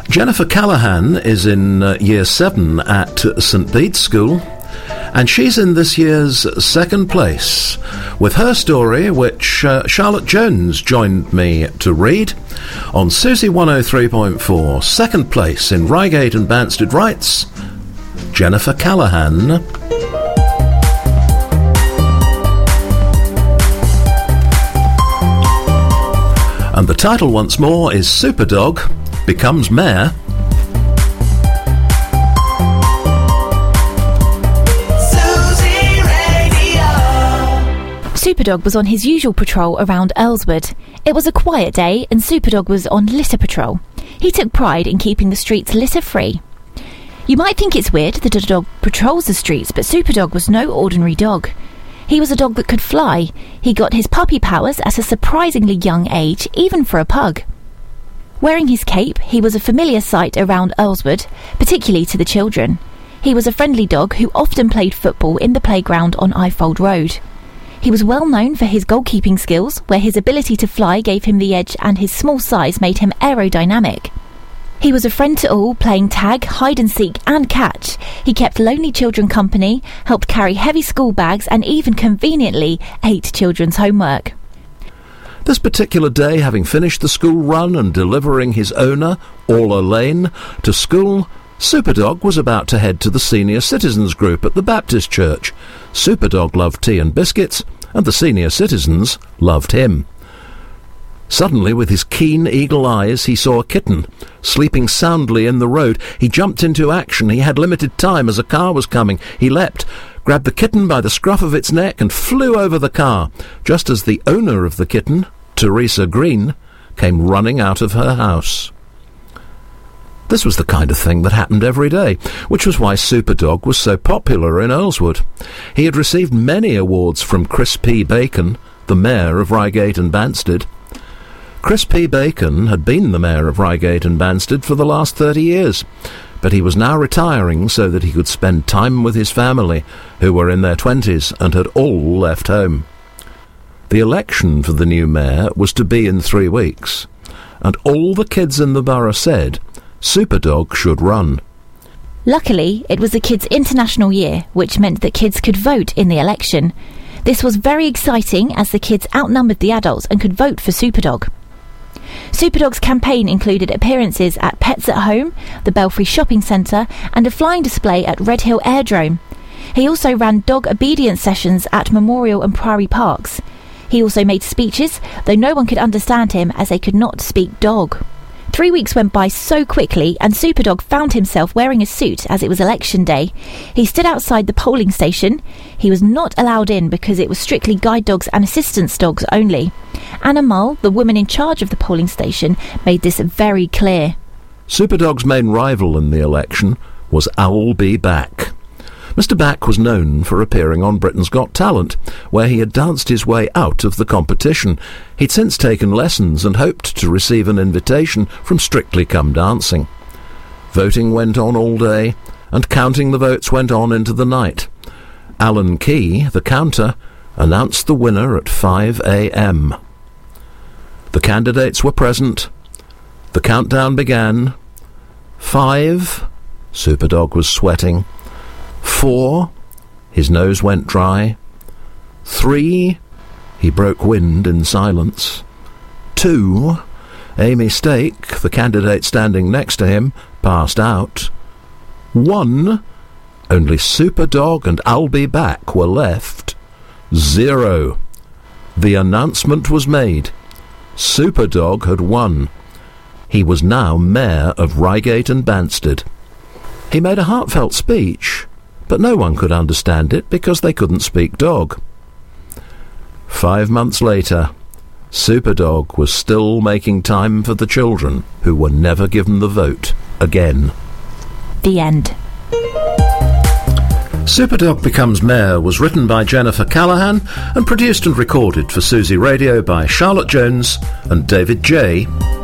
Jennifer Callahan is in Year 7 at St Bede's School, and she's in this year's second place with her story, which Charlotte Jones joined me to read on Susie 103.4. Second place in Reigate and Banstead writes Jennifer Callahan. And the title once more is Superdog Becomes Mayor. Superdog was on his usual patrol around Earlswood. It was a quiet day and Superdog was on litter patrol. He took pride in keeping the streets litter-free. You might think it's weird that a dog patrols the streets, but Superdog was no ordinary dog. He was a dog that could fly. He got his puppy powers at a surprisingly young age, even for a pug. Wearing his cape, he was a familiar sight around Earlswood, particularly to the children. He was a friendly dog who often played football in the playground on Ifold Road. He was well known for his goalkeeping skills, where his ability to fly gave him the edge and his small size made him aerodynamic. He was a friend to all, playing tag, hide and seek and catch. He kept lonely children company, helped carry heavy school bags and even conveniently ate children's homework. This particular day, having finished the school run and delivering his owner, Orla Lane, to school, Superdog was about to head to the senior citizens group at the Baptist church. Superdog loved tea and biscuits, and the senior citizens loved him. Suddenly, with his keen eagle eyes, he saw a kitten sleeping soundly in the road. He jumped into action. He had limited time as a car was coming. He leapt, grabbed the kitten by the scruff of its neck and flew over the car, just as the owner of the kitten, Teresa Green, came running out of her house. This was the kind of thing that happened every day, which was why Superdog was so popular in Earlswood. He had received many awards from Chris P. Bacon, the mayor of Reigate and Banstead. Chris P. Bacon had been the mayor of Reigate and Banstead for the last 30 years, but he was now retiring so that he could spend time with his family, who were in their 20s and had all left home. The election for the new mayor was to be in 3 weeks, and all the kids in the borough said Superdog should run. Luckily, it was the kids' international year, which meant that kids could vote in the election. This was very exciting as the kids outnumbered the adults and could vote for Superdog. Superdog's campaign included appearances at Pets at Home, the Belfry Shopping Centre and a flying display at Redhill Airdrome. He also ran dog obedience sessions at Memorial and Priory Parks. He also made speeches, though no one could understand him as they could not speak dog. 3 weeks went by so quickly and Superdog found himself wearing a suit as it was election day. He stood outside the polling station. He was not allowed in because it was strictly guide dogs and assistance dogs only. Anna Mull, the woman in charge of the polling station, made this very clear. Superdog's main rival in the election was Owl B. Back. Mr. Back was known for appearing on Britain's Got Talent, where he had danced his way out of the competition. He'd since taken lessons and hoped to receive an invitation from Strictly Come Dancing. Voting went on all day, and counting the votes went on into the night. Alan Key, the counter, announced the winner at 5 a.m. The candidates were present. The countdown began. 5, Superdog was sweating. 4, his nose went dry. 3, he broke wind in silence. 2, Amy Stake, the candidate standing next to him, passed out. 1, only Superdog and I'll Be Back were left. 0. The announcement was made. Superdog had won. He was now mayor of Reigate and Banstead. He made a heartfelt speech, but no one could understand it because they couldn't speak dog. 5 months later, Superdog was still making time for the children who were never given the vote again. The end. Superdog Becomes Mayor was written by Jennifer Callahan and produced and recorded for Susie Radio by Charlotte Jones and David J.